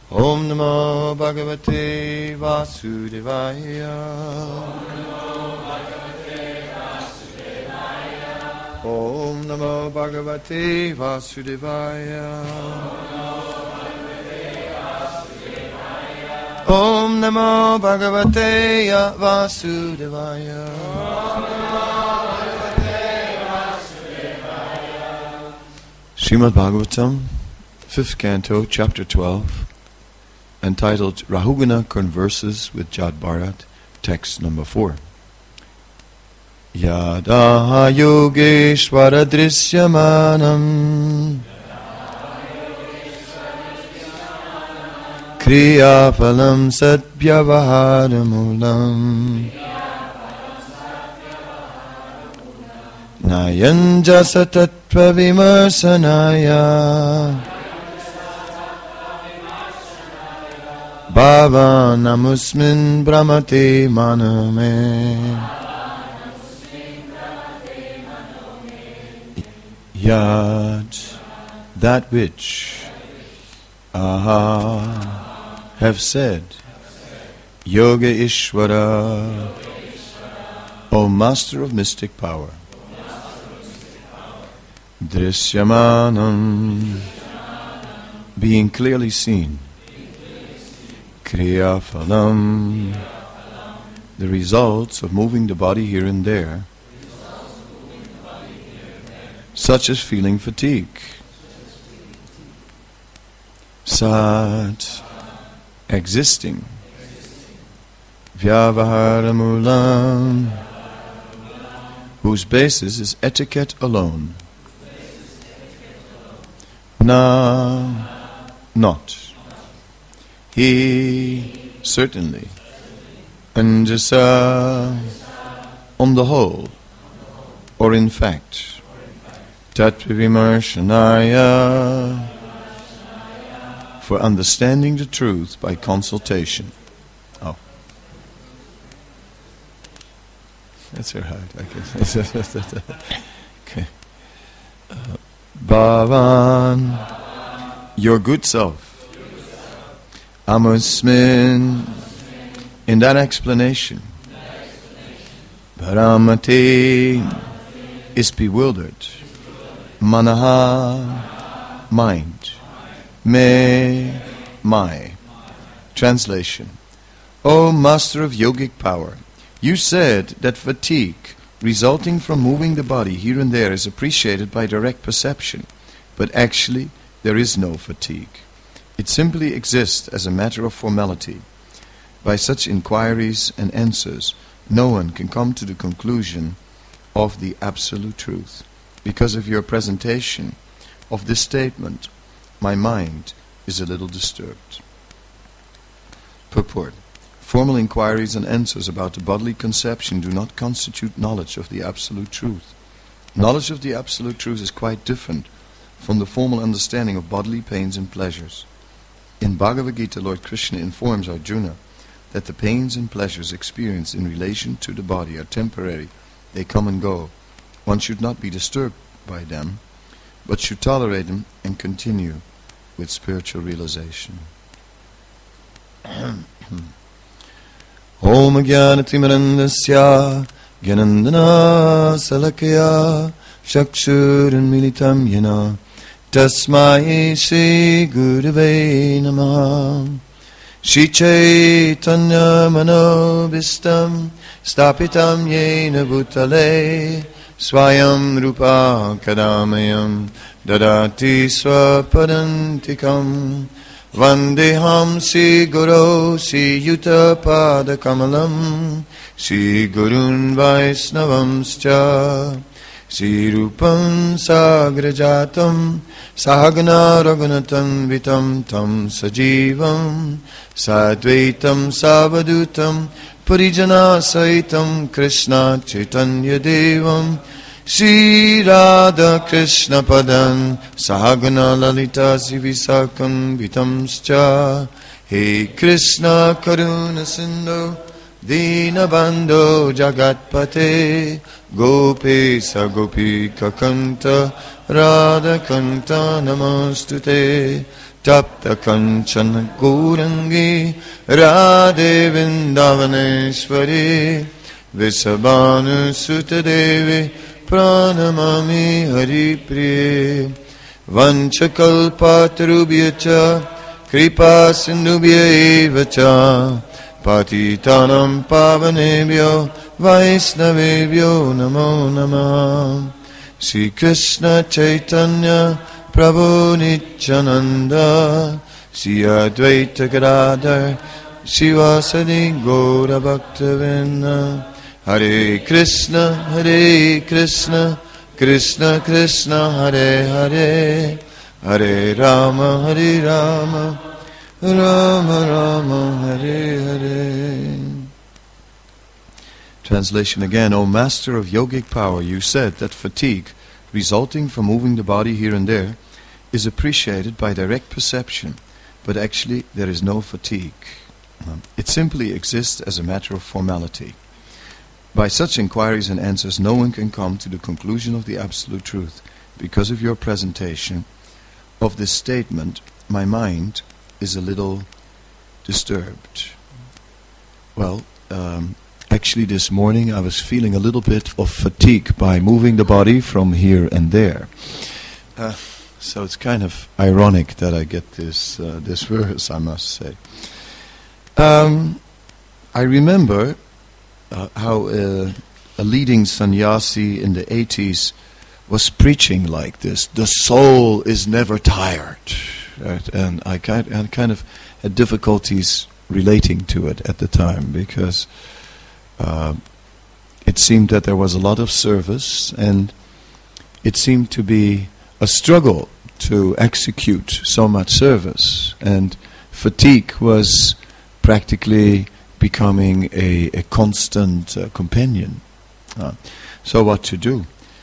Om Namo Bhagavate Vasudevaya. Om Namo Bhagavate Vasudevaya. Om Namo Bhagavate Vasudevaya. Srimad Bhagavatam, 5th Canto, Chapter 12, entitled Rahugana Converses with Jad Bharat, text number 4. Yada yogeshvara drisyamanam kriya phalam sadvyavaharamulam nayanja satatva vimarsanaya Bhava namusmin brahmate maname Yad, that which have said, Yoga Ishvara, O Master of Mystic Power, Drishyamanam, being clearly seen, Kriya Phalam, the results of moving the body here and there, such as feeling fatigue. Sat, existing. Vyavaharamulam, whose basis is etiquette alone. Na, not. He, certainly. Anjasa, on the whole, or in fact. Tattva-vimarshanaya, for understanding the truth by consultation. Oh. That's very hard. Okay. Bhavan, your good self. Amusmin, in that explanation. Bharamati is bewildered. Manaha, mind. Me, my. Translation. O Master of Yogic Power, you said that fatigue resulting from moving the body here and there is appreciated by direct perception, but actually there is no fatigue. It simply exists as a matter of formality. By such inquiries and answers, no one can come to the conclusion of the absolute truth. Because of your presentation of this statement, my mind is a little disturbed. Purport. Formal inquiries and answers about the bodily conception do not constitute knowledge of the absolute truth. Knowledge of the absolute truth is quite different from the formal understanding of bodily pains and pleasures. In Bhagavad Gita, Lord Krishna informs Arjuna that the pains and pleasures experienced in relation to the body are temporary. They come and go. One should not be disturbed by them, but should tolerate them and continue with spiritual realization. Om Jnanatimirandasya Gyanandana Salakaya Chakshuran Militam Yena Tasmai Shri Gurave Namaha Shri Chaitanya Manobhistam Stapitam Yena Bhutale Swayam Rupa Kadamayam Dadati Swapadantikam Vandeham Sri Guru Sri Yuta Pada Kamalam Sri Gurun Vaisnavamscha Sri Rupam Sagrajatam Sahagana Raghunatam Vitam Tam Sajivam Sadvaitam Savadutam Parijana Saitam Krishna Chaitanya Devam Shri Radha Krishna Padan Sahagana Lalita Sivisakam Vitamscha He Krishna Karuna Sindhu Dinabandho Jagatpate Gopesa Gopika Kanta Radha Kanta Namastute Tapta Kanchana Gaurangi Radhe Vrindavaneshwari Visabhanu Sutadevi Pranamami Haripriye Vanchakalpatarubhyacha Kripa Sindhubhya evacha Patitanam Pavanebhyo Vaisnavebhyo Namo Namah Sri Krishna Chaitanya Prabhu Nityananda Sri Advaita Gadadhar Sivasadi Gaura Bhaktavinda Hare Krishna Krishna Krishna Hare Hare Hare Rama Rama Rama Hare Hare. Translation again. O Master of Yogic Power, you said that fatigue resulting from moving the body here and there is appreciated by direct perception, but actually there is no fatigue. It simply exists as a matter of formality. By such inquiries and answers, no one can come to the conclusion of the absolute truth. Because of your presentation of this statement, my mind is a little disturbed. Well, actually this morning I was feeling a little bit of fatigue by moving the body from here and there. So it's kind of ironic that I get this verse, I must say. I remember how a leading sannyasi in the 80s was preaching like this: the soul is never tired. Right? And I kind of had difficulties relating to it at the time, because it seemed that there was a lot of service, and it seemed to be a struggle to execute so much service, and fatigue was practically becoming a constant companion. So what to do?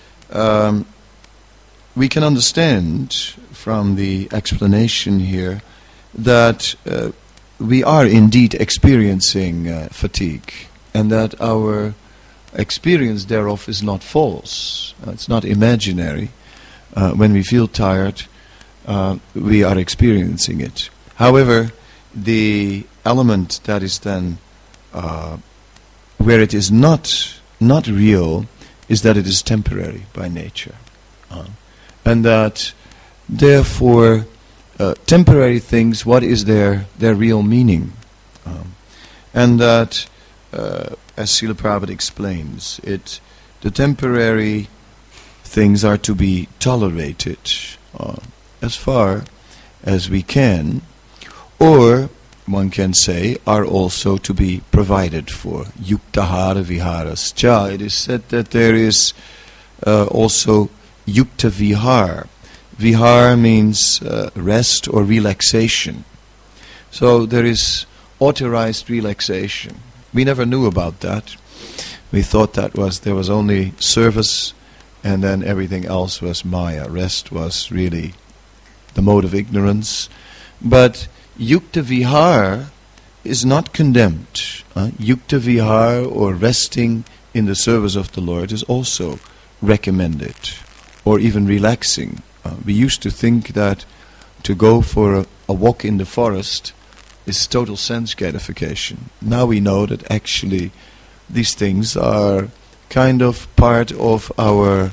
We can understand from the explanation here that we are indeed experiencing fatigue, and that our experience thereof is not false. It's not imaginary. When we feel tired, we are experiencing it. However, the element that is then where it is not real is that it is temporary by nature, and that therefore temporary things, what is their real meaning, and that as Srila Prabhupada explains it, the temporary things are to be tolerated as far as we can, or one can say are also to be provided for. Yuktahara viharascha. It is said that there is also yukta vihar. Vihar means rest or relaxation. So there is authorized relaxation. We never knew about that. We thought that there was only service, and then everything else was maya. Rest was really the mode of ignorance. But yukta vihar is not condemned. Yukta vihar, or resting in the service of the Lord, is also recommended, or even relaxing. We used to think that to go for a walk in the forest is total sense gratification. Now we know that actually these things are kind of part of our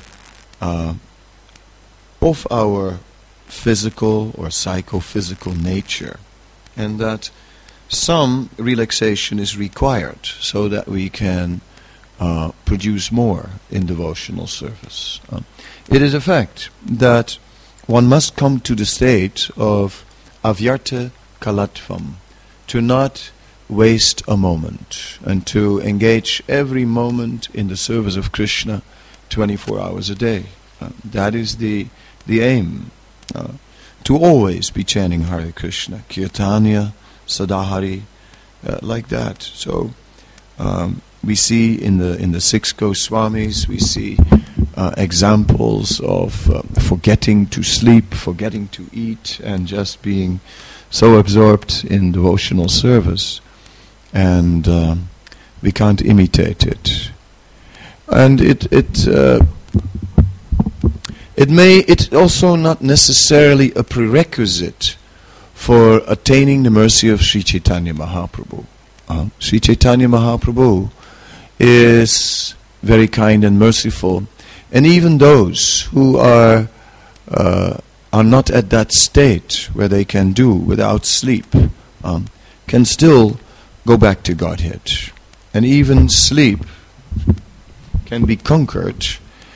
physical or psychophysical nature, and that some relaxation is required so that we can produce more in devotional service. It is a fact that one must come to the state of avyartha kalatvam, to not waste a moment, and to engage every moment in the service of Krishna 24 hours a day. That is the aim. To always be chanting Hare Krishna, Kirtanya, Sadahari, like that. So we see in the six Goswamis, we see examples of forgetting to sleep, forgetting to eat, and just being so absorbed in devotional service, and we can't imitate it. And it's also not necessarily a prerequisite for attaining the mercy of Sri Chaitanya Mahaprabhu. Sri Chaitanya Mahaprabhu is very kind and merciful, and even those who are not at that state where they can do without sleep can still go back to Godhead. And even sleep can be conquered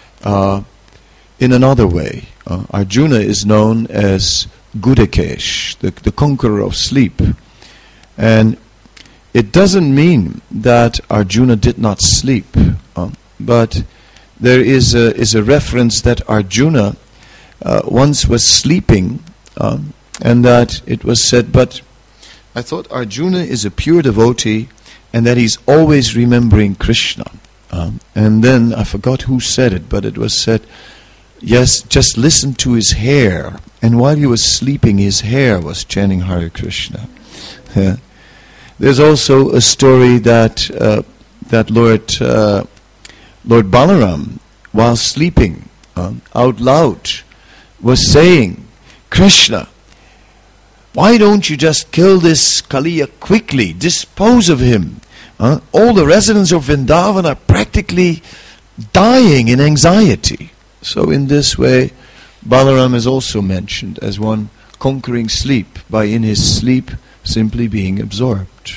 in another way. Arjuna is known as Gudakesh, the conqueror of sleep. And it doesn't mean that Arjuna did not sleep, but there is a reference that Arjuna once was sleeping, and that it was said, but I thought Arjuna is a pure devotee and that he's always remembering Krishna. And then I forgot who said it, but it was said, yes, just listen to his hair. And while he was sleeping, his hair was chanting Hare Krishna. There's also a story that Lord Balaram, while sleeping out loud, was saying, Krishna, why don't you just kill this Kaliya quickly, dispose of him? All the residents of Vrindavan are practically dying in anxiety. So in this way, Balaram is also mentioned as one conquering sleep by in his sleep simply being absorbed.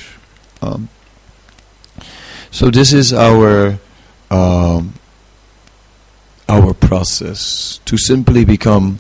So this is our process, to simply become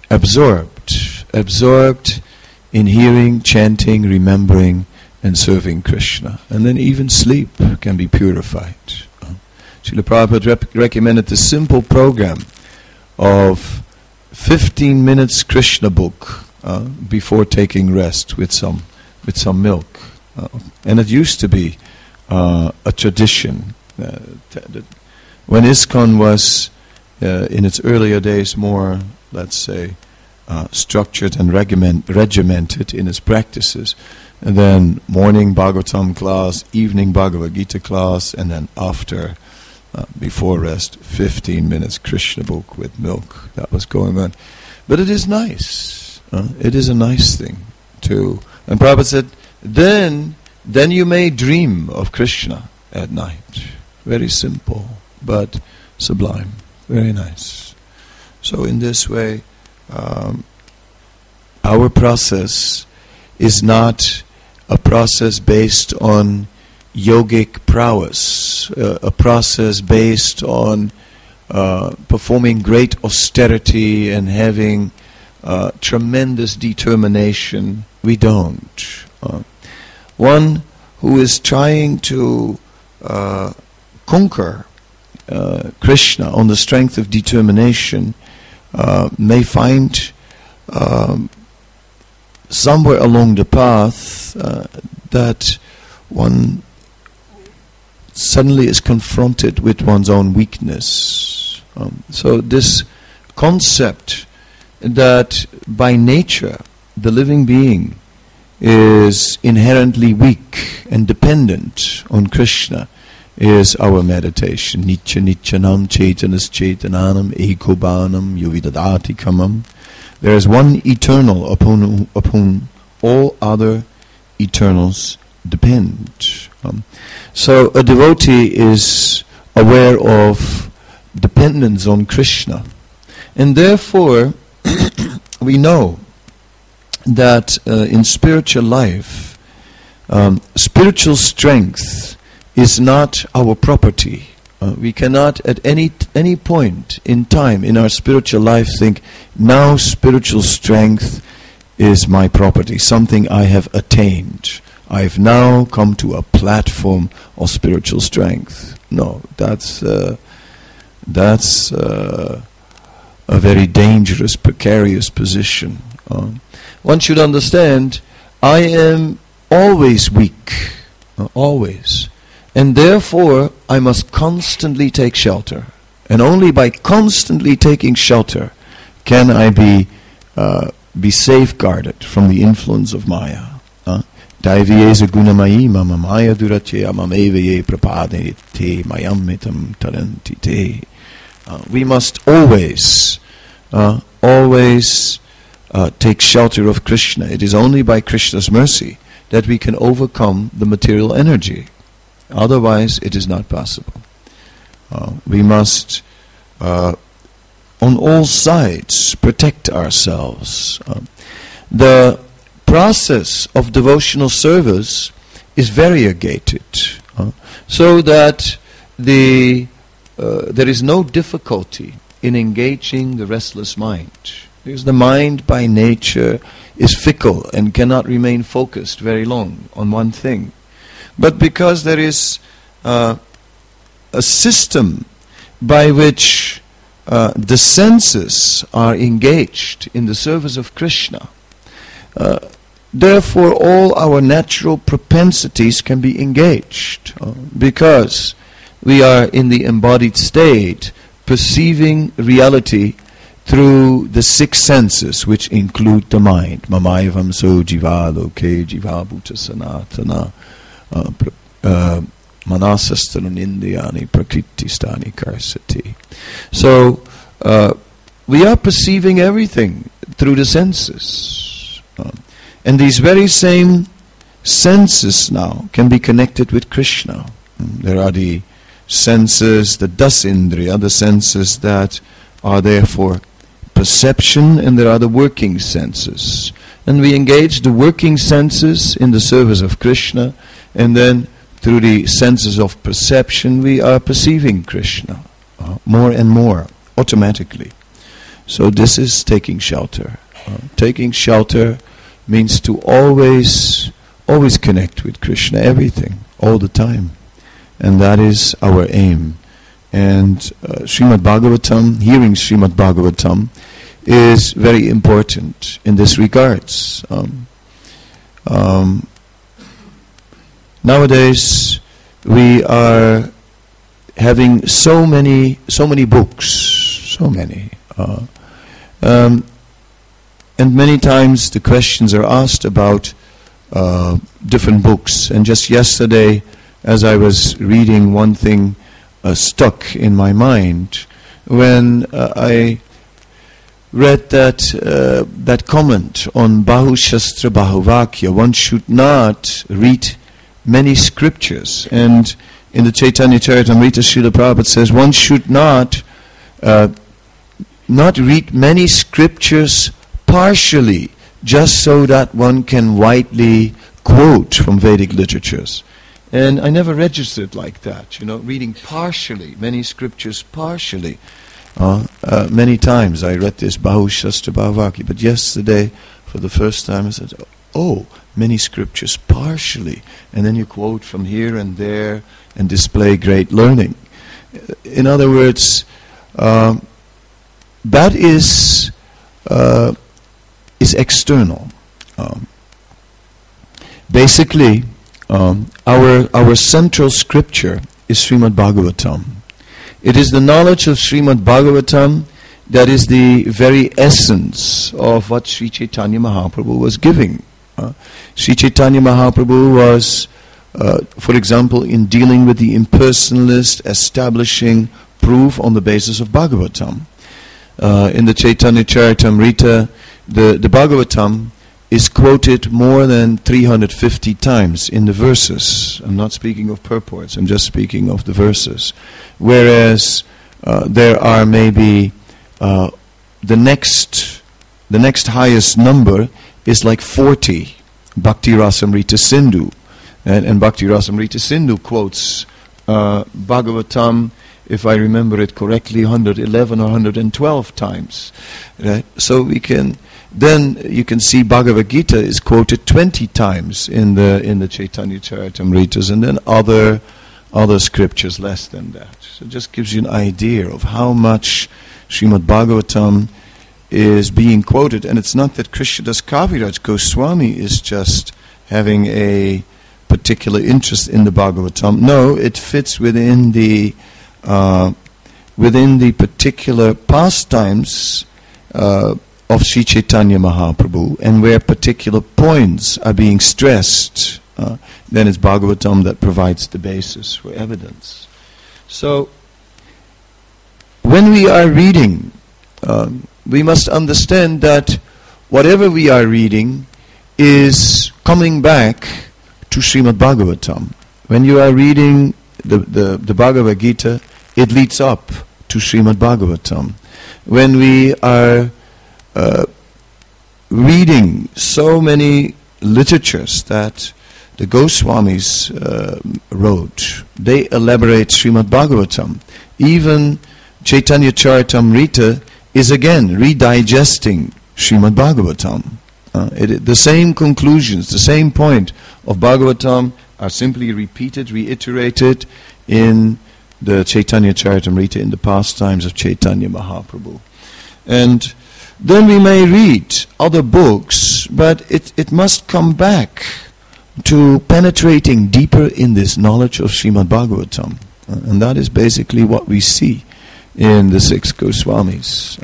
absorbed in hearing, chanting, remembering, and serving Krishna. And then even sleep can be purified. Srila Prabhupada recommended the simple program of 15 minutes Krishna book before taking rest with some milk. And it used to be a tradition. When ISKCON was in its earlier days more, let's say, structured and regimented in its practices, and then morning Bhagavatam class, evening Bhagavad Gita class, and then after, before rest, 15 minutes Krishna book with milk. That was going on. But it is nice. It is a nice thing to. And Prabhupada said, then you may dream of Krishna at night. Very simple, but sublime. Very nice. So in this way, our process is not a process based on yogic prowess, a process based on performing great austerity and having tremendous determination. We don't. One who is trying to conquer Krishna on the strength of determination may find somewhere along the path that one suddenly is confronted with one's own weakness. So this concept that by nature the living being is inherently weak and dependent on Krishna is our meditation. Nitya nityanam chaitanas chaitananam ekobanam yuvidadati kamam. There is one eternal upon all other eternals depend. So a devotee is aware of dependence on Krishna. And therefore, we know that in spiritual life, spiritual strength is not our property. We cannot at any point in time in our spiritual life think, now spiritual strength is my property, something I have attained. I've now come to a platform of spiritual strength. No, that's a very dangerous, precarious position. One should understand, I am always weak, always. And therefore, I must constantly take shelter. And only by constantly taking shelter can I be safeguarded from the influence of Maya. Daiviyeza gunamayi mama maya duratya mameveye prapade te mayamitam taranti te. We must always take shelter of Krishna. It is only by Krishna's mercy that we can overcome the material energy. Otherwise, it is not possible. We must, on all sides, protect ourselves. The process of devotional service is variegated, so that there is no difficulty in engaging the restless mind. Because the mind by nature is fickle and cannot remain focused very long on one thing. But because there is a system by which the senses are engaged in the service of Krishna, therefore all our natural propensities can be engaged, because we are in the embodied state perceiving reality through the six senses, which include the mind. Mamayvam so jiva loke jiva bhuta sanatana manasastanu nindiyani prakriti-stani karsati. So we are perceiving everything through the senses. And these very same senses now can be connected with Krishna. There are the senses, the dasindriya, the senses that are there for perception, and there are the working senses. And we engage the working senses in the service of Krishna, and then through the senses of perception we are perceiving Krishna more and more, automatically. So this is taking shelter. Taking shelter means to always connect with Krishna, everything, all the time. And that is our aim. And Srimad Bhagavatam, hearing Srimad Bhagavatam, is very important in this regards. Nowadays, we are having so many books, and many times the questions are asked about different books. And just yesterday, as I was reading, one thing stuck in my mind when I read that comment on Bahu Shastra Bahuvakya. One should not read many scriptures. And in the Chaitanya Charitamrita, Srila Prabhupada says one should not read many scriptures partially, just so that one can widely quote from Vedic literatures. And I never registered like that, reading partially, many scriptures partially. Many times I read this Bahu Shastra Bahuvakya, but yesterday, for the first time, I said, many scriptures partially. And then you quote from here and there and display great learning. In other words, that is external. Basically, our central scripture is Srimad Bhagavatam. It is the knowledge of Srimad Bhagavatam that is the very essence of what Sri Chaitanya Mahaprabhu was giving. Sri Chaitanya Mahaprabhu was, for example, in dealing with the impersonalist, establishing proof on the basis of Bhagavatam. In the Chaitanya Charitamrita, the Bhagavatam is quoted more than 350 times in the verses. I'm not speaking of purports, I'm just speaking of the verses. Whereas there are maybe the next highest number is like 40, Bhakti Rasamrita Sindhu. And Bhakti Rasamrita Sindhu quotes Bhagavatam, if I remember it correctly, 111 or 112 times. Right? So then you can see Bhagavad Gita is quoted 20 times in the Chaitanya Charitamritas, and then other scriptures less than that. So it just gives you an idea of how much Srimad Bhagavatam is being quoted. And it's not that Krishnadas Kaviraj Goswami is just having a particular interest in the Bhagavatam. No, it fits within the particular pastimes of Sri Chaitanya Mahaprabhu, and where particular points are being stressed, then it's Bhagavatam that provides the basis for evidence. So, when we are reading, we must understand that whatever we are reading is coming back to Srimad Bhagavatam. When you are reading the Bhagavad Gita, it leads up to Srimad Bhagavatam. When we are reading so many literatures that the Goswamis wrote, they elaborate Srimad Bhagavatam. Even Chaitanya Charitamrita is again redigesting Srimad Bhagavatam. The same conclusions, the same point of Bhagavatam are simply repeated, reiterated in the Chaitanya Charitamrita, in the pastimes of Chaitanya Mahaprabhu. And then we may read other books, but it must come back to penetrating deeper in this knowledge of Srimad Bhagavatam. And that is basically what we see in the 6 Goswamis.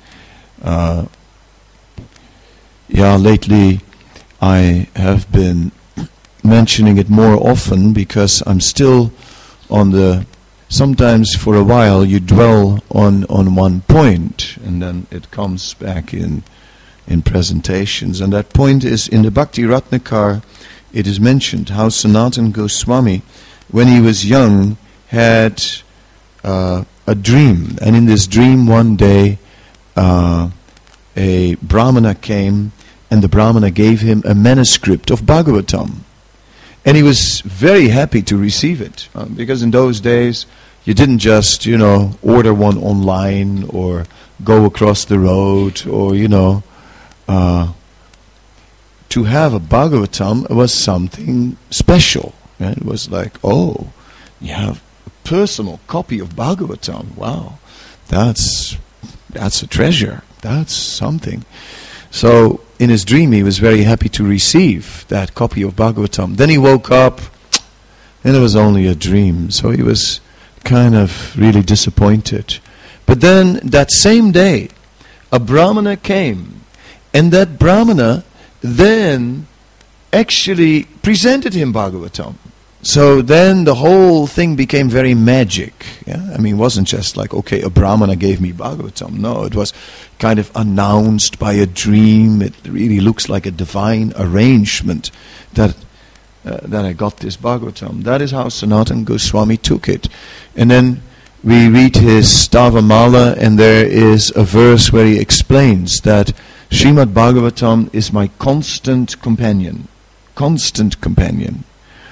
Lately I have been mentioning it more often because I'm still on sometimes for a while you dwell on one point and then it comes back in presentations. And that point is in the Bhakti Ratnakar. It is mentioned how Sanatana Goswami, when he was young, had a dream. And in this dream one day, a Brahmana came and the Brahmana gave him a manuscript of Bhagavatam. And he was very happy to receive it. Because in those days, you didn't just, order one online or go across the road or, to have a Bhagavatam was something special. Right? It was like, oh, you have a personal copy of Bhagavatam. Wow, that's a treasure. That's something. So in his dream he was very happy to receive that copy of Bhagavatam. Then he woke up and it was only a dream. So he was kind of really disappointed. But then that same day a Brahmana came, and that Brahmana then actually presented him Bhagavatam. So then the whole thing became very magic. Yeah? I mean, it wasn't just like, okay, a Brahmana gave me Bhagavatam. No, it was kind of announced by a dream. It really looks like a divine arrangement that I got this Bhagavatam. That is how Sanatana Goswami took it. And then we read his Stavamala, and there is a verse where he explains that Srimad Bhagavatam is my constant companion. Constant companion.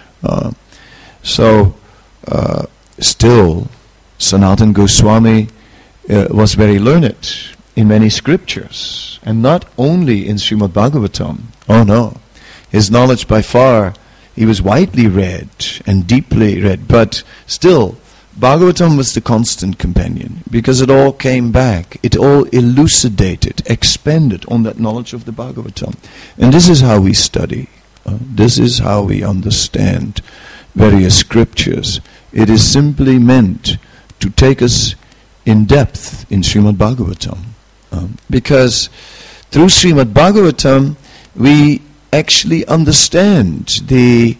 Still, Sanatana Goswami was very learned in many scriptures, and not only in Srimad Bhagavatam. Oh no, his knowledge by far, he was widely read and deeply read, but still, Bhagavatam was the constant companion, because it all came back, it all elucidated, expanded on that knowledge of the Bhagavatam. And this is how we study. This is how we understand various scriptures. It is simply meant to take us in depth in Srimad Bhagavatam. Because through Srimad Bhagavatam we actually understand the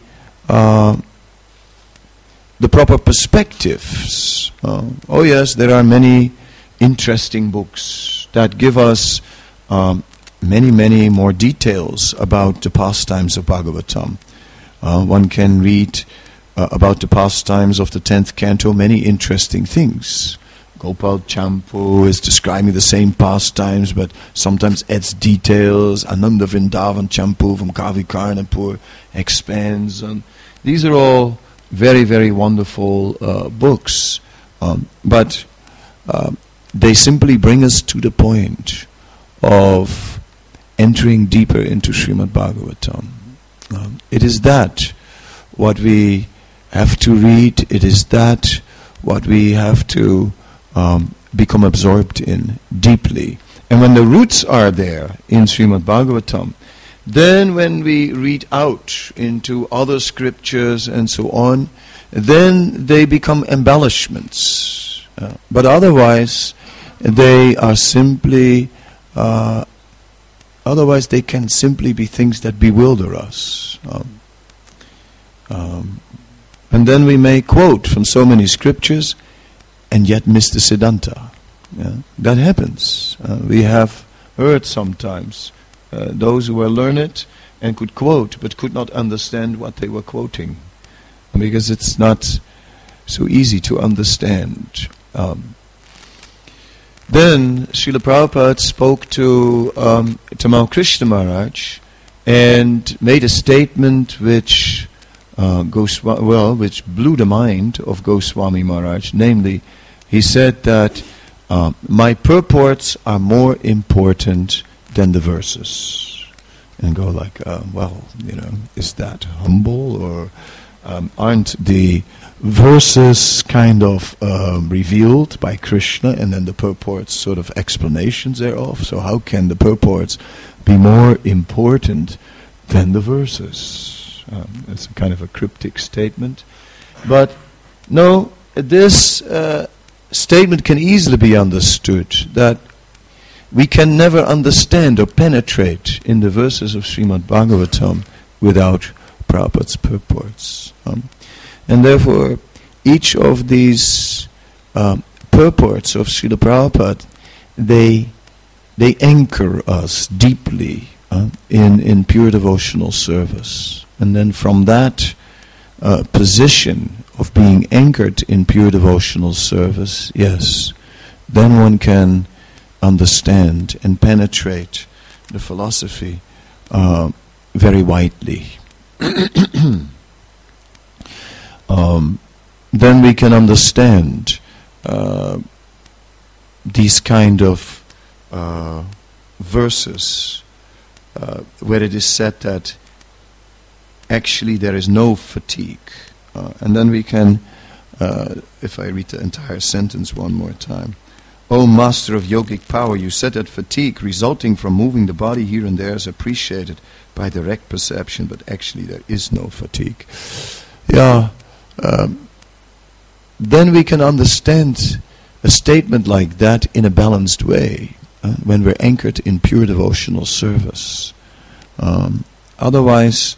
proper perspectives. Oh yes, there are many interesting books that give us many more details about the pastimes of Bhagavatam. One can read about the pastimes of the 10th canto, many interesting things. Gopal Champu is describing the same pastimes, but sometimes adds details. Ananda Vrindavan Champu from Kavi Karnapur expands. These are all very wonderful books, but they simply bring us to the point of entering deeper into Srimad Bhagavatam. It is that what we have to read, it is that what we have to become absorbed in deeply. And when the roots are there in Srimad Bhagavatam, then when we read out into other scriptures and so on, then they become embellishments. But otherwise, they are simply... otherwise, they can simply be things that bewilder us. And then we may quote from so many scriptures and yet miss the Siddhanta. Yeah? That happens. We have heard sometimes those who were learned and could quote, but could not understand what they were quoting, because it's not so easy to understand. Then Srila Prabhupada spoke to Tamal Krishna Maharaj and made a statement which which blew the mind of Goswami Maharaj. Namely, he said that my purports are more important than the verses. And go like, is that humble, or aren't the verses kind of revealed by Krishna, and then the purports sort of explanations thereof? So how can the purports be more important than the verses? It's a kind of a cryptic statement. But no, this statement can easily be understood, that we can never understand or penetrate in the verses of Srimad Bhagavatam without Prabhupada's purports. And therefore, each of these purports of Srila Prabhupada, they anchor us deeply in pure devotional service. And then from that position of being anchored in pure devotional service, yes, then one can understand and penetrate the philosophy very widely. Then we can understand these kind of verses where it is said that actually there is no fatigue. And then we can, if I read the entire sentence one more time. O Master of Yogic Power, you said that fatigue resulting from moving the body here and there is appreciated by direct perception, but actually there is no fatigue. Then we can understand a statement like that in a balanced way, when we're anchored in pure devotional service. Otherwise,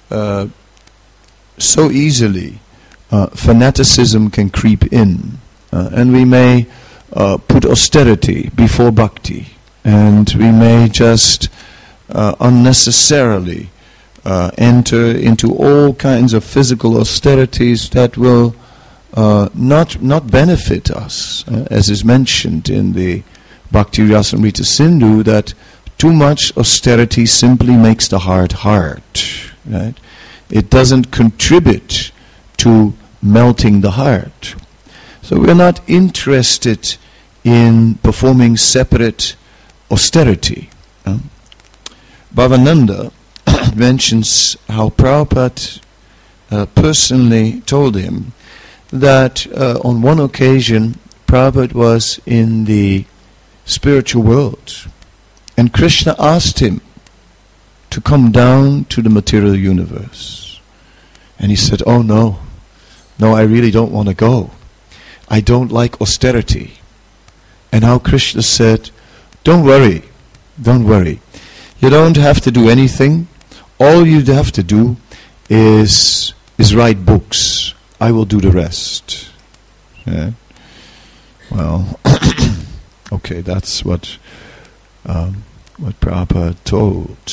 so easily, fanaticism can creep in, and we may put austerity before bhakti, and we may just unnecessarily enter into all kinds of physical austerities that will not benefit us, as is mentioned in the Bhakti Rasamrita Sindhu, that too much austerity simply makes the heart hard. Right? It doesn't contribute to melting the heart. So we're not interested in performing separate austerity. Bhavananda mentions how Prabhupada personally told him that on one occasion Prabhupada was in the spiritual world, and Krishna asked him to come down to the material universe. And he said, "Oh no, I really don't want to go. I don't like austerity." And how Krishna said, don't worry. You don't have to do anything. All you have to do is write books. I will do the rest. Yeah. Well, okay, that's what Prabhupada told.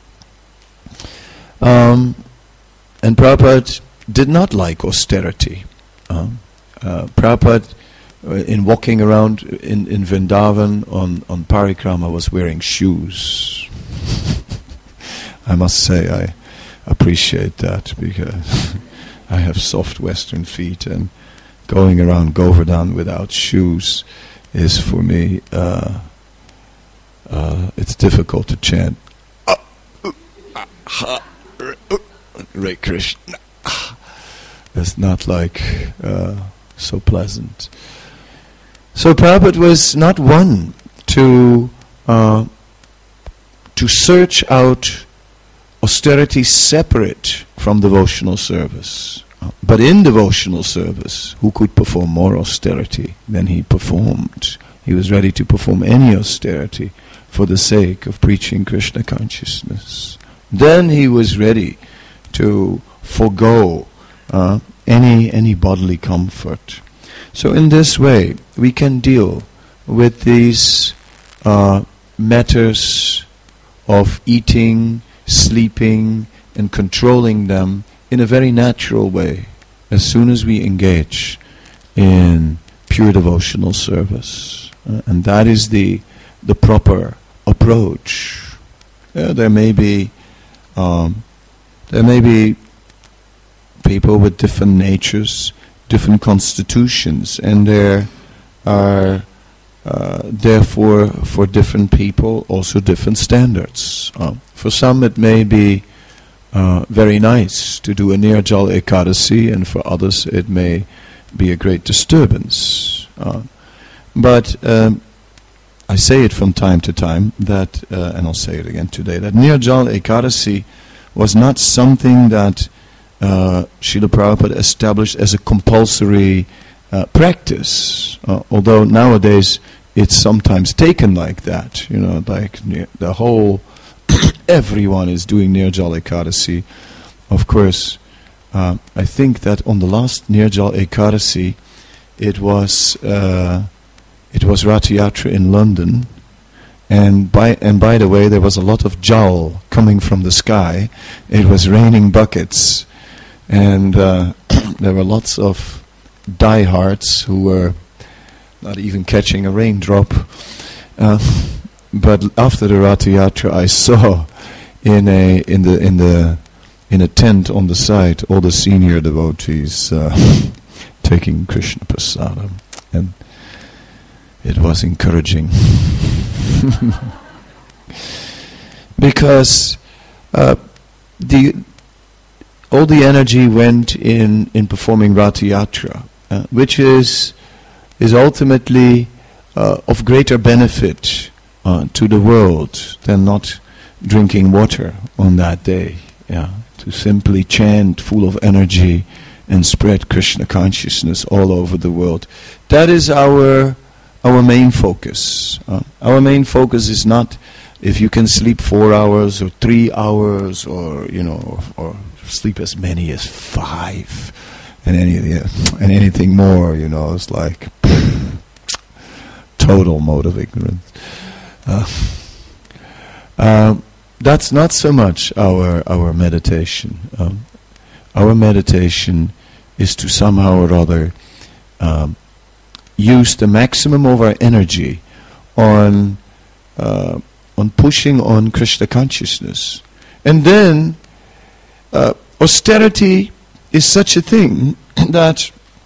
And Prabhupada did not like austerity. Prabhupada, in walking around in Vrindavan on parikrama, was wearing shoes. I must say I appreciate that, because I have soft Western feet, and going around Govardhan without shoes is for me, it's difficult to chant Hare Krishna. It's not like so pleasant. So Prabhupada was not one to search out austerity separate from devotional service. But in devotional service, who could perform more austerity than he performed? He was ready to perform any austerity for the sake of preaching Krishna consciousness. Then he was ready to forego any bodily comfort. So in this way, we can deal with these matters of eating, sleeping, and controlling them in a very natural way as soon as we engage in pure devotional service. And that is the proper approach. There may be people with different natures, different constitutions, and there are therefore for different people also different standards. For some it may be very nice to do a Nirjala Ekadasi, and for others it may be a great disturbance. But I say it from time to time that, and I'll say it again today, that Nirjala Ekadasi was not something that Srila Prabhupada established as a compulsory practice, although nowadays it's sometimes taken like that, like the whole, everyone is doing Nirjala Ekadasi. Of course, I think that on the last Nirjala Ekadasi, it was Ratha Yatra in London, and by the way, there was a lot of jal coming from the sky. It was raining buckets, and there were lots of diehards who were not even catching a raindrop. But after the Ratha Yatra, I saw in a tent on the side all the senior devotees taking Krishna Prasadam, and it was encouraging. Because all the energy went in performing Ratha Yatra, which is ultimately of greater benefit to the world than not drinking water on that day. To simply chant full of energy and spread Krishna consciousness all over the world. That is our main focus. Our main focus is not if you can sleep 4 hours or 3 hours or sleep as many as 5 and anything more. It's like total mode of ignorance. That's not so much our meditation. Our meditation is to somehow or other use the maximum of our energy on pushing on Krishna consciousness. And then austerity is such a thing that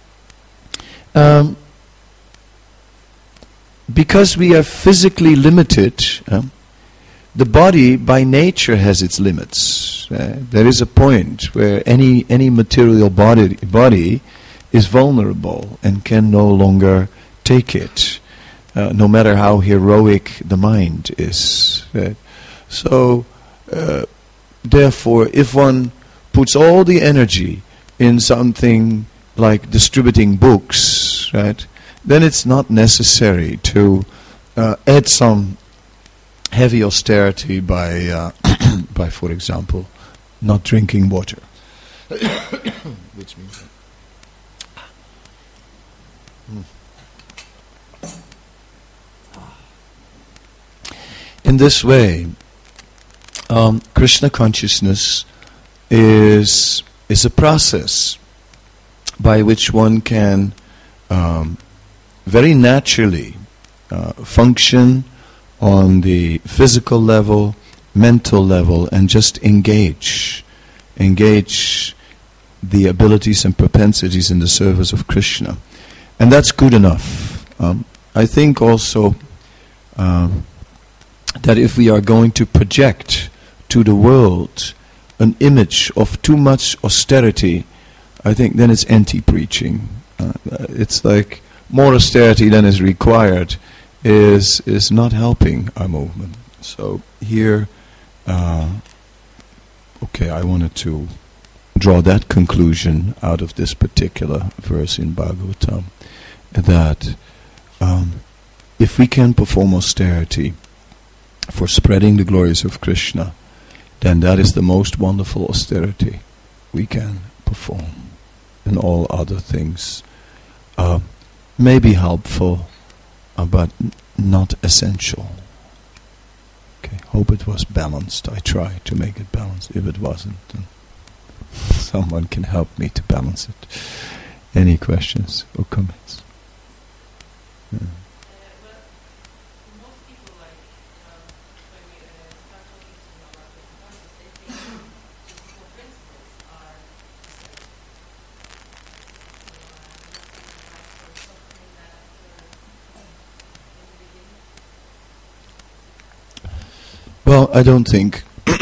because we are physically limited, the body by nature has its limits. There is a point where any material body is vulnerable and can no longer take it, no matter how heroic the mind is. So, therefore, if one puts all the energy in something like distributing books, right, then it's not necessary to add some heavy austerity by, for example, not drinking water. Which means in this way, Krishna consciousness is a process by which one can very naturally function on the physical level, mental level, and just engage the abilities and propensities in the service of Krishna. And that's good enough. I think also that if we are going to project to the world an image of too much austerity, I think then it's anti-preaching. It's like more austerity than is required is not helping our movement. So here, I wanted to draw that conclusion out of this particular verse in Bhagavatam, that if we can perform austerity for spreading the glories of Krishna, then that is the most wonderful austerity we can perform. And all other things may be helpful, but not essential. Okay, hope it was balanced. I tried to make it balanced. If it wasn't, then someone can help me to balance it. Any questions or comments? Yeah. Well, I don't think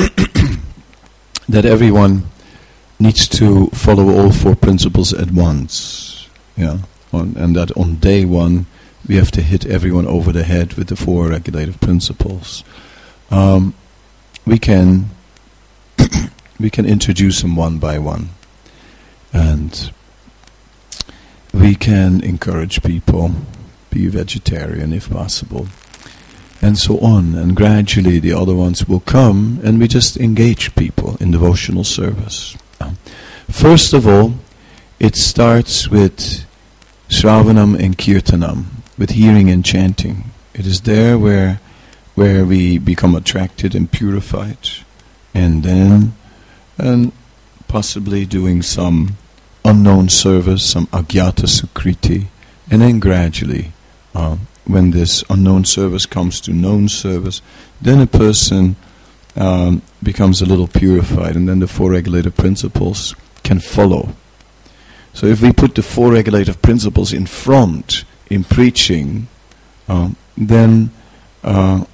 that everyone needs to follow all four principles at once. Yeah, and that on day one we have to hit everyone over the head with the four regulative principles. We can we can introduce them one by one, and we can encourage people, be vegetarian if possible, and so on, and gradually the other ones will come, and we just engage people in devotional service. First of all, it starts with Shravanam and Kirtanam, with hearing and chanting. It is there where we become attracted and purified, and then possibly doing some unknown service, some agyata sukriti, and then gradually when this unknown service comes to known service, then a person becomes a little purified, and then the four regulative principles can follow. So if we put the four regulative principles in front in preaching, then a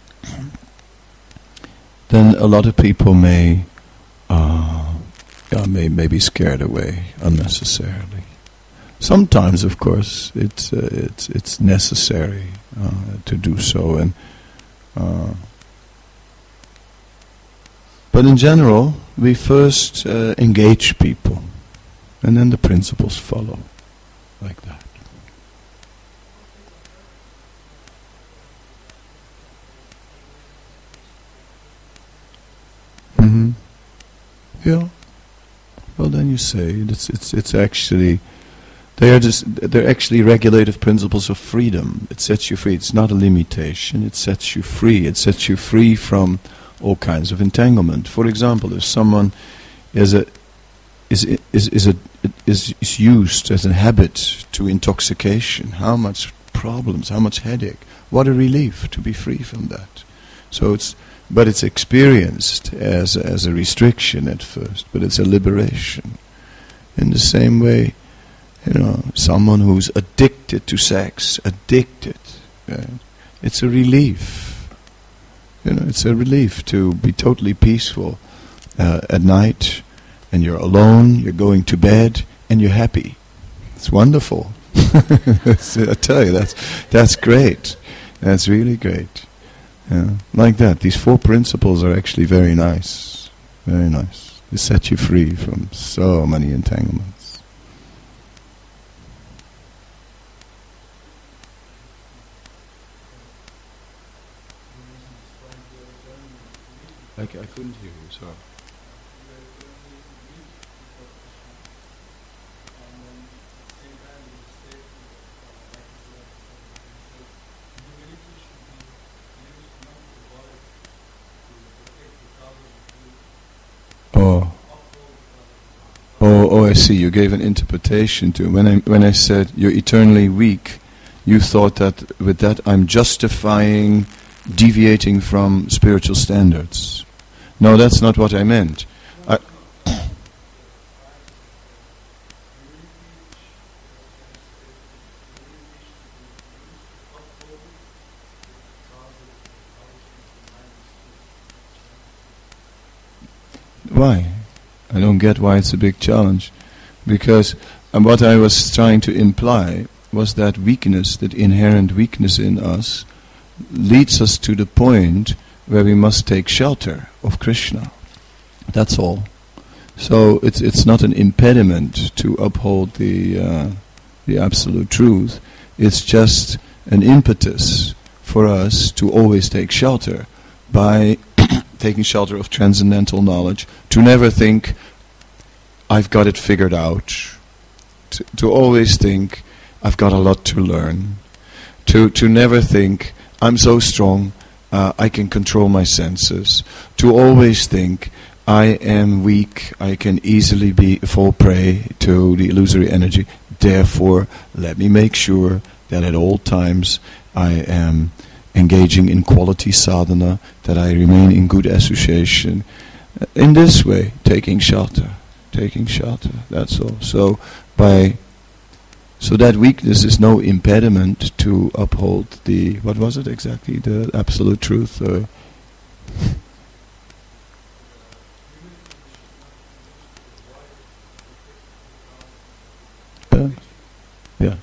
lot of people may be scared away unnecessarily. Sometimes, of course, it's necessary to do so, and but in general, we first engage people, and then the principles follow, like that. Mm-hmm. Yeah. Well, then you say it's actually they're actually regulative principles of freedom. It sets you free. It's not a limitation. It sets you free. It sets you free from all kinds of entanglement. For example, if someone is used as a habit to intoxication, how much problems, how much headache. What a relief to be free from that. So it's experienced as a restriction at first, but it's a liberation. In the same way, someone who's addicted to sex, right? It's a relief. It's a relief to be totally peaceful at night, and you're alone, you're going to bed, and you're happy. It's wonderful. I tell you, that's great. That's really great. Like that. These four principles are actually very nice. Very nice. They set you free from so many entanglements. I couldn't hear you, sorry. Oh, I see. You gave an interpretation to when I said you're eternally weak. You thought that with that I'm justifying deviating from spiritual standards. No, that's not what I meant. Why? I don't get why it's a big challenge. Because what I was trying to imply was that weakness, that inherent weakness in us, leads us to the point where we must take shelter of Krishna. That's all. So it's not an impediment to uphold the absolute truth. It's just an impetus for us to always take shelter by taking shelter of transcendental knowledge, to never think, I've got it figured out, to always think, I've got a lot to learn, to never think, I'm so strong, I can control my senses, to always think I am weak, I can easily fall prey to the illusory energy, therefore let me make sure that at all times I am engaging in quality sadhana, that I remain in good association. In this way, taking shelter, that's all. So that weakness is no impediment to uphold the, what was it exactly, the absolute truth? Yeah.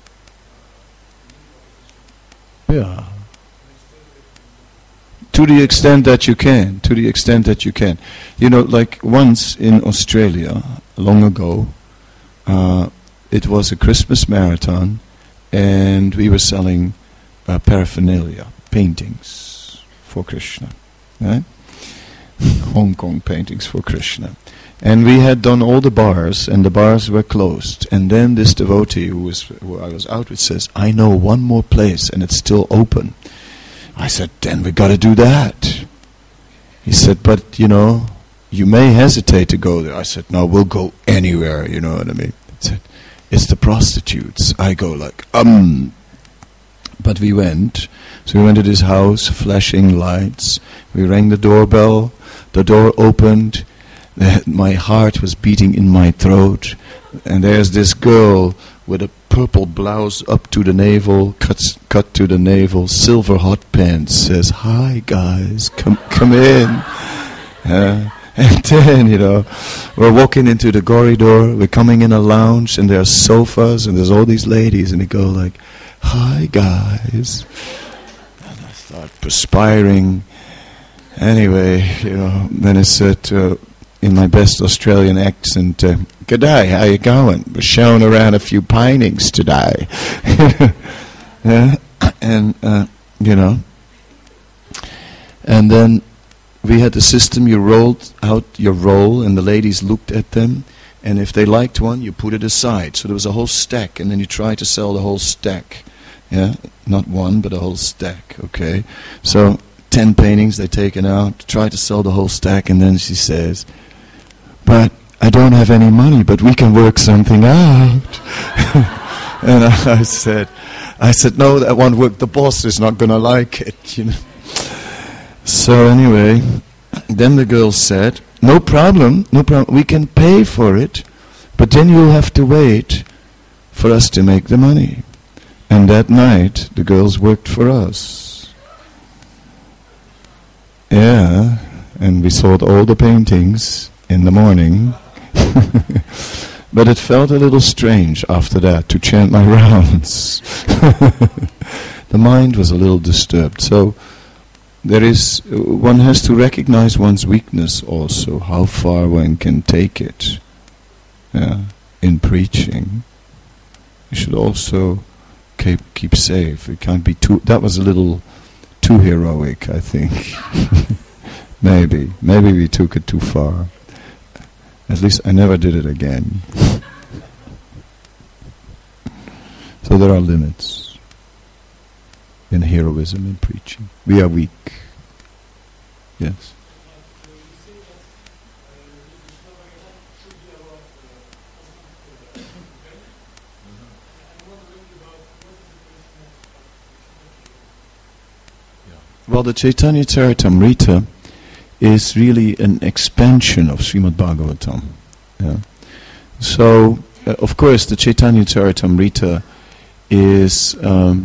Yeah. To the extent that you can. You know, like once in Australia, long ago, it was a Christmas marathon, and we were selling paraphernalia, paintings for Krishna, right? Hong Kong paintings for Krishna. And we had done all the bars, and the bars were closed. And then this devotee who I was out with says, I know one more place, and it's still open. I said, then we got to do that. He said, but you may hesitate to go there. I said, no, we'll go anywhere, you know what I mean? He said, it's the prostitutes. I go like, But we went. So we went to this house, flashing lights. We rang the doorbell. The door opened. My heart was beating in my throat. And there's this girl with a purple blouse up to the navel, cut to the navel, silver hot pants, says, hi guys, come in. And then, we're walking into the corridor, we're coming in a lounge, and there are sofas, and there's all these ladies, and we go like, hi guys. And I start perspiring. Anyway, then I said, in my best Australian accent, "G'day, how you going? We're showing around a few paintings today." And then we had the system, you rolled out your roll, and the ladies looked at them, and if they liked one, you put it aside. So there was a whole stack, and then you tried to sell the whole stack. Yeah, not one, but a whole stack, okay? So 10 paintings they taken out, try to sell the whole stack, and then she says, but I don't have any money, but we can work something out. And I said, no, that won't work. The boss is not going to like it, So anyway, then the girl said, no problem, we can pay for it, but then you'll have to wait for us to make the money. And that night, the girls worked for us. Yeah, and we sold all the paintings in the morning. But it felt a little strange after that to chant my rounds. The mind was a little disturbed. So one has to recognize one's weakness also, how far one can take it. In preaching, you should also keep safe. It can't be that was a little too heroic, I think. Maybe we took it too far. At least I never did it again. So there are limits in heroism in preaching. We are weak. Yes. Well, the Chaitanya Charitamrita is really an expansion of Srimad Bhagavatam. Yeah. So, of course, the Chaitanya Charitamrita is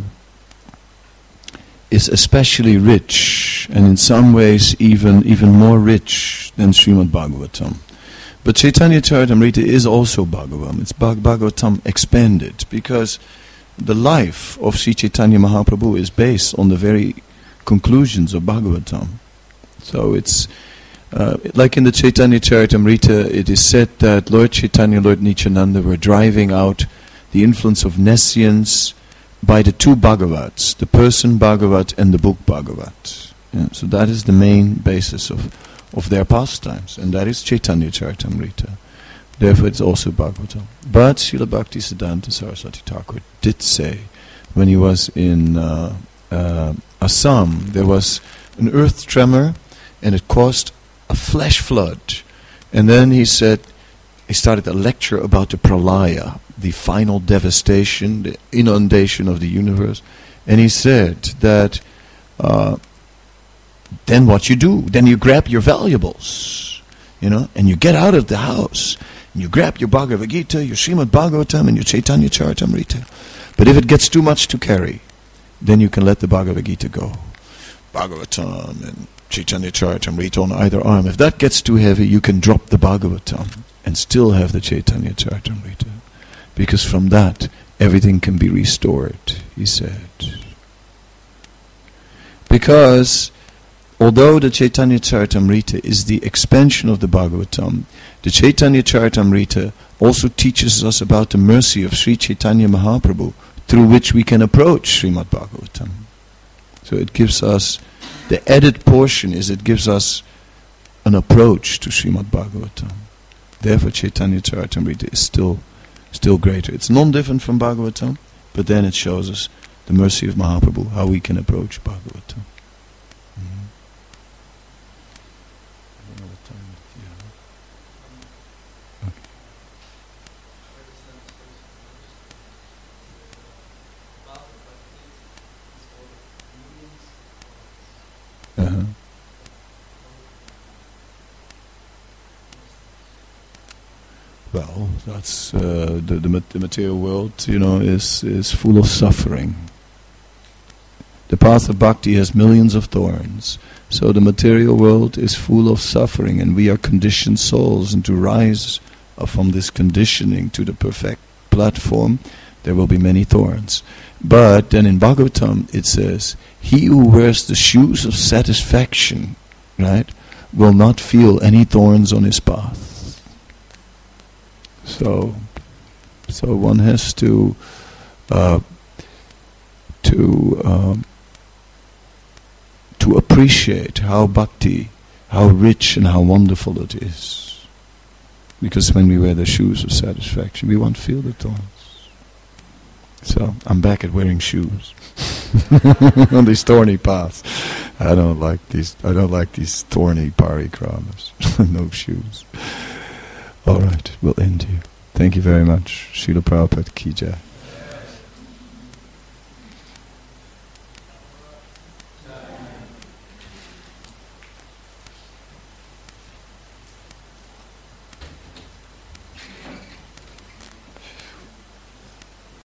especially rich, and in some ways even more rich than Srimad Bhagavatam. But Chaitanya Charitamrita is also Bhagavatam. It's Bhagavatam expanded, because the life of Sri Chaitanya Mahaprabhu is based on the very conclusions of Bhagavatam. So it's like in the Chaitanya Charitamrita, it is said that Lord Chaitanya, Lord Nityananda were driving out the influence of nescience by the two Bhagavats, the person Bhagavat and the book Bhagavat. Yeah, so that is the main basis of their pastimes, and that is Chaitanya Charitamrita. Therefore it's also Bhagavatam. But Srila Bhaktisiddhanta Saraswati Thakur did say, when he was in Assam, there was an earth tremor, and it caused a flash flood. And then he started a lecture about the pralaya, the final devastation, the inundation of the universe. And he said that then what you do, then you grab your valuables, and you get out of the house, and you grab your Bhagavad Gita, your Srimad Bhagavatam, and your Chaitanya Charitamrita. But if it gets too much to carry, then you can let the Bhagavad Gita go. Bhagavatam and Chaitanya Charitamrita on either arm. If that gets too heavy, you can drop the Bhagavatam and still have the Chaitanya Charitamrita. Because from that, everything can be restored, he said. Because although the Chaitanya Charitamrita is the expansion of the Bhagavatam, the Chaitanya Charitamrita also teaches us about the mercy of Sri Chaitanya Mahaprabhu, through which we can approach Srimad Bhagavatam. So it gives us, the added portion is it gives us an approach to Srimad Bhagavatam. Therefore Chaitanya Charitamrita is still greater. It's non-different from Bhagavatam, but then it shows us the mercy of Mahaprabhu, how we can approach Bhagavatam. Well, that's the material world, is full of suffering. The path of bhakti has millions of thorns. So the material world is full of suffering, and we are conditioned souls, and to rise from this conditioning to the perfect platform, there will be many thorns. But then in Bhagavatam it says, he who wears the shoes of satisfaction, right, will not feel any thorns on his path. So one has to appreciate how bhakti, how rich and how wonderful it is. Because when we wear the shoes of satisfaction, we won't feel the thorns. So I'm back at wearing shoes on these thorny paths. I don't like these thorny parikramas. No shoes. All right, we'll end here. Thank you very much. Srila Prabhupada Ki Jai.